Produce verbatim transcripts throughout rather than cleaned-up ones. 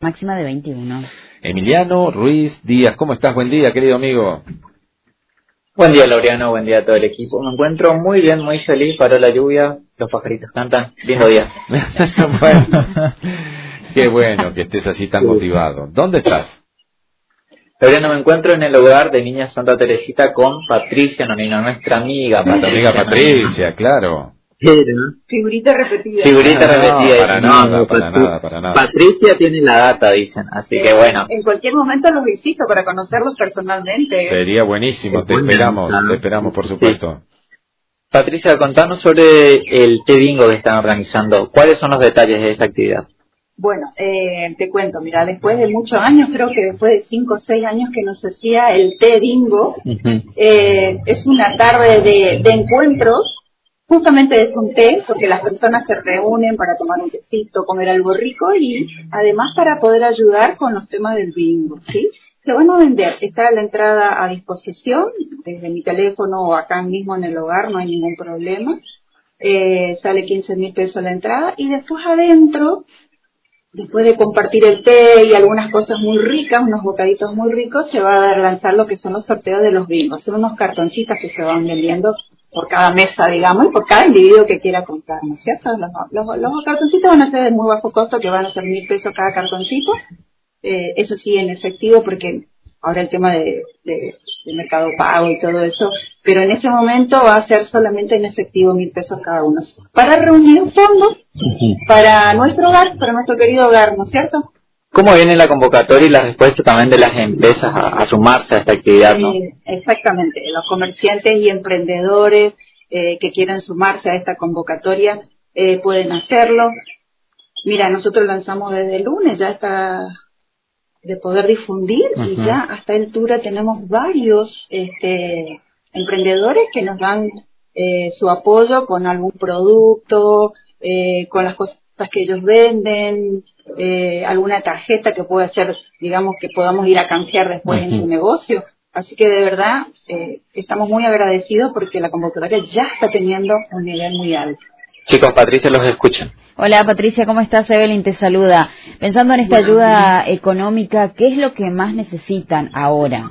Máxima de veintiuno. Emiliano Ruiz Díaz, ¿cómo estás? Buen día, querido amigo. Buen día, Laureano, buen día a todo el equipo. Me encuentro muy bien, muy feliz, paró la lluvia, los pajaritos cantan, lindo día. Bueno, qué bueno que estés así tan motivado. ¿Dónde estás? Laureano, me encuentro en el hogar de Niña Santa Teresita con Patricia Nonino, nuestra amiga Patricia. Tu amiga Patricia, Nonino. Claro. Figurita repetida. Figurita no, repetida. Para no, nada, no, para Pat nada, para nada. Patricia tiene la data, dicen, así que bueno. En cualquier momento los visito para conocerlos personalmente. Sería buenísimo, te esperamos, te esperamos por supuesto. Sí. Patricia, contanos sobre el té bingo que están organizando. ¿Cuáles son los detalles de esta actividad? Bueno, eh, te cuento, mira, después de muchos años, creo que después de cinco o seis años que nos hacía el té bingo, uh-huh. eh, es una tarde de, de encuentros, justamente es un té, porque las personas se reúnen para tomar un tecito, comer algo rico y además para poder ayudar con los temas del bingo, ¿sí? Se van a vender, está la entrada a disposición, desde mi teléfono o acá mismo en el hogar, no hay ningún problema, eh, sale quince mil pesos la entrada y después adentro, después de compartir el té y algunas cosas muy ricas, unos bocaditos muy ricos, se va a lanzar lo que son los sorteos de los bingos. Son unos cartoncitos que se van vendiendo por cada mesa, digamos, y por cada individuo que quiera comprar, ¿no es cierto? Los, los, los cartoncitos van a ser de muy bajo costo, que van a ser mil pesos cada cartoncito. Eh, eso sí, en efectivo, porque ahora el tema de, de, de mercado pago y todo eso, pero en ese momento va a ser solamente en efectivo mil pesos cada uno. Para reunir fondos para nuestro hogar, para nuestro querido hogar, ¿no es cierto? ¿Cómo viene la convocatoria y la respuesta también de las empresas a, a sumarse a esta actividad, no? Eh, exactamente, los comerciantes y emprendedores eh, que quieran sumarse a esta convocatoria eh, pueden hacerlo. Mira, nosotros lanzamos desde el lunes, ya está de poder difundir uh-huh. y ya a esta altura tenemos varios este, emprendedores que nos dan eh, su apoyo con algún producto, eh, con las cosas que ellos venden, eh, alguna tarjeta que pueda ser, digamos, que podamos ir a canjear después uh-huh. en su negocio. Así que de verdad eh, estamos muy agradecidos porque la convocatoria ya está teniendo un nivel muy alto. Chicos, Patricia los escucha. Hola Patricia, ¿cómo estás? Evelyn te saluda. Pensando en esta ayuda económica, ¿qué es lo que más necesitan ahora?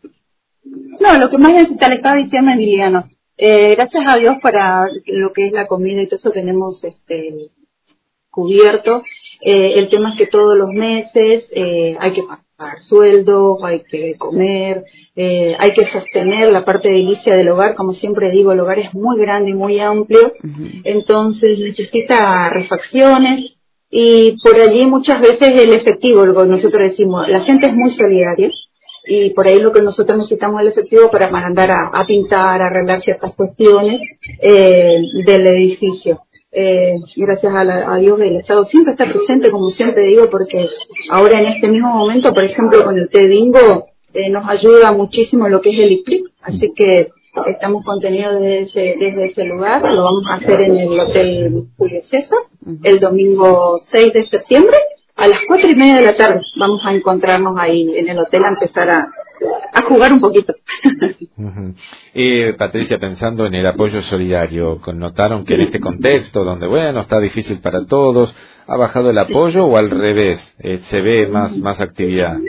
No, lo que más necesitan, le estaba diciendo Emiliano, eh, gracias a Dios para lo que es la comida y todo eso tenemos este cubierto. Eh, el tema es que todos los meses eh, hay que pagar sueldos, hay que comer, eh, hay que sostener la parte edilicia del hogar. Como siempre digo, el hogar es muy grande y muy amplio, uh-huh. entonces necesita refacciones y por allí muchas veces el efectivo, lo que nosotros decimos, la gente es muy solidaria y por ahí lo que nosotros necesitamos es el efectivo para mandar a, a pintar, a arreglar ciertas cuestiones eh, del edificio. Eh, gracias a, la, a Dios el Estado siempre está presente, como siempre digo, porque ahora en este mismo momento, por ejemplo, con el té bingo, eh, nos ayuda muchísimo lo que es el I P L I C, así que estamos contenidos desde ese, desde ese lugar. Lo vamos a hacer en el Hotel Julio César el domingo seis de septiembre a las cuatro y media de la tarde. Vamos a encontrarnos ahí en el hotel a empezar a a jugar un poquito. Uh-huh. eh, Patricia, pensando en el apoyo solidario, ¿notaron que en este contexto donde, bueno, está difícil para todos, ha bajado el apoyo o al revés, eh, se ve más más actividad?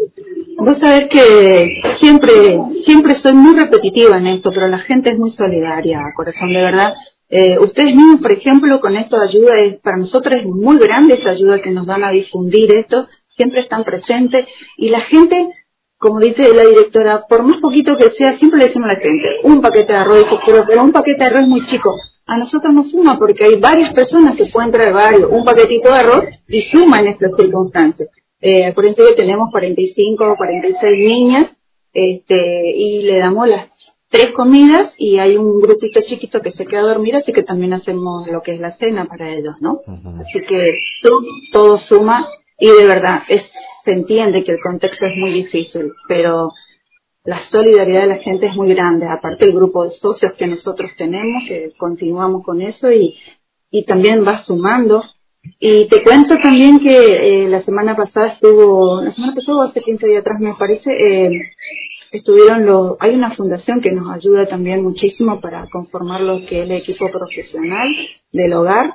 Vos sabés que siempre siempre soy muy repetitiva en esto, pero la gente es muy solidaria, corazón, de verdad. Eh, ustedes mismos, por ejemplo, con esto de ayuda, es, para nosotros es muy grande esta ayuda que nos dan a difundir esto, siempre están presentes y la gente, como dice la directora, por más poquito que sea, siempre le decimos a la gente, un paquete de arroz, pero, pero un paquete de arroz es muy chico. A nosotros nos suma porque hay varias personas que pueden traer varios, un paquetito de arroz y suma en estas circunstancias. Eh, acuérdense que tenemos cuarenta y cinco o cuarenta y seis niñas este, y le damos las tres comidas y hay un grupito chiquito que se queda a dormir, así que también hacemos lo que es la cena para ellos, ¿no? Uh-huh. Así que todo, todo suma y de verdad es se entiende que el contexto es muy difícil, pero la solidaridad de la gente es muy grande, aparte el grupo de socios que nosotros tenemos, que continuamos con eso y, y también va sumando. Y te cuento también que eh, la semana pasada estuvo, la semana pasada o hace quince días atrás me parece, eh, estuvieron los, hay una fundación que nos ayuda también muchísimo para conformar lo que es el equipo profesional del hogar.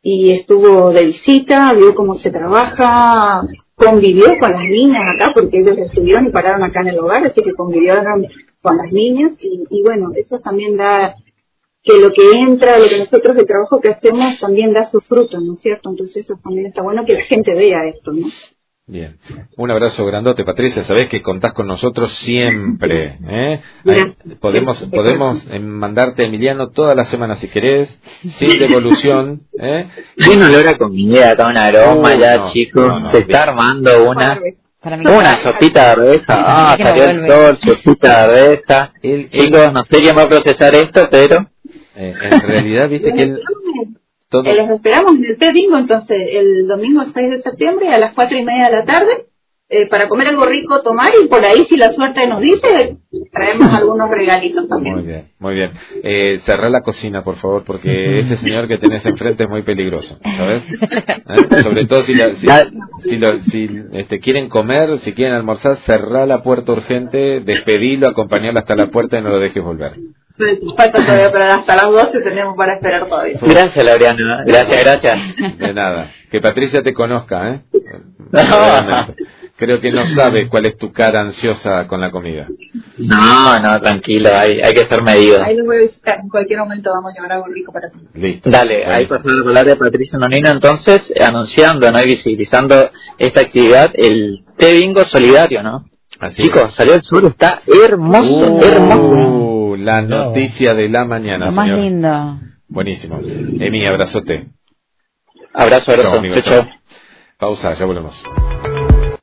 y estuvo de visita, vio cómo se trabaja, convivió con las niñas acá, porque ellos estuvieron y pararon acá en el hogar, así que convivieron con las niñas, y, y bueno, eso también da, que lo que entra, lo que nosotros, el trabajo que hacemos, también da sus frutos, ¿no es cierto? Entonces eso también está bueno que la gente vea esto, ¿no? Bien, un abrazo grandote, Patricia. Sabés que contás con nosotros siempre, ¿eh? Ahí, podemos podemos eh, mandarte a Emiliano todas las semanas si querés, sin devolución, ¿eh? Tiene olor a comida, acá un aroma Uh, ya, no, chicos. no, no, se bien. está armando una Para mí una sopita de arveja. Ah, que no salió el vuelve. sol, sopita de arveja. Él- Chicos, no sé quién va a procesar esto, pero Eh, en realidad, viste que él todo... Eh, Les esperamos en el Té Bingo, entonces, el domingo seis de septiembre a las cuatro y media de la tarde, eh, para comer algo rico, tomar, y por ahí, si la suerte nos dice, traemos algunos regalitos también. Muy bien, muy bien. Eh, cerrá la cocina, por favor, porque ese señor que tenés enfrente es muy peligroso, ¿sabes? ¿Eh? Sobre todo si, la, si, si, lo, si este, quieren comer, si quieren almorzar, cerrá la puerta urgente, despedilo, acompañalo hasta la puerta y no lo dejes volver. Falta todavía, pero hasta las doce tenemos para esperar todavía. gracias, Laureano. Gracias, gracias. De nada. Que Patricia te conozca, ¿eh? No. Realmente. Creo que no sabe cuál es tu cara ansiosa con la comida. No, no, tranquilo, hay, hay que ser medido. Ahí los voy a visitar, en cualquier momento vamos a llevar algo rico para ti. Listo. Dale, Buenísimo. ahí pasó la palabra de Patricia Nonino, entonces, anunciando, ¿no? Y visibilizando esta actividad, el Té Bingo Solidario, ¿no? Así Chicos, es. salió el sur, está hermoso, Uh, hermoso. La noticia de la mañana, Lo más señor. lindo. Buenísimo. Emi, abrazote. Abrazo, abrazo. Chao, amigo, Chau, chau. chao. Pausa, ya volvemos.